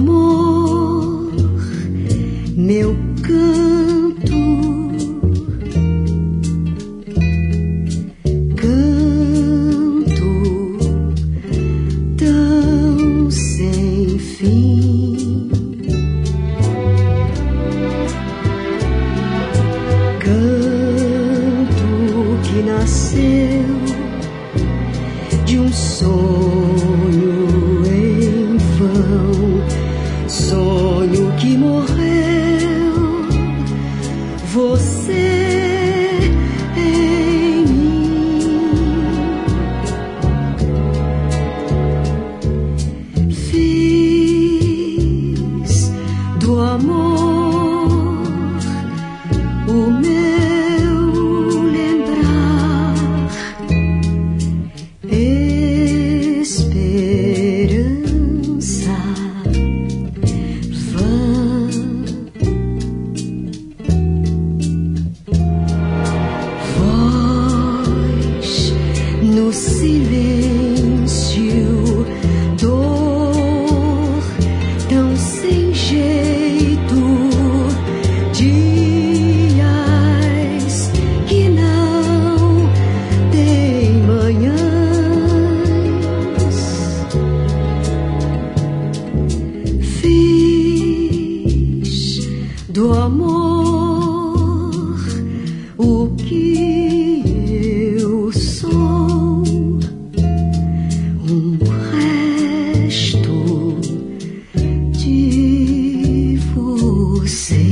amor, meu canto, canto tão sem fim, canto que nasceu de um sonho em vão, sonho que morreu, você em mim. Fiz do amor o meu lembrar, esperança vã. Voz no silêncio, dor tão sem jeito, dias que não têm manhãs. Fiz do amor o que eu sou, um resto de você.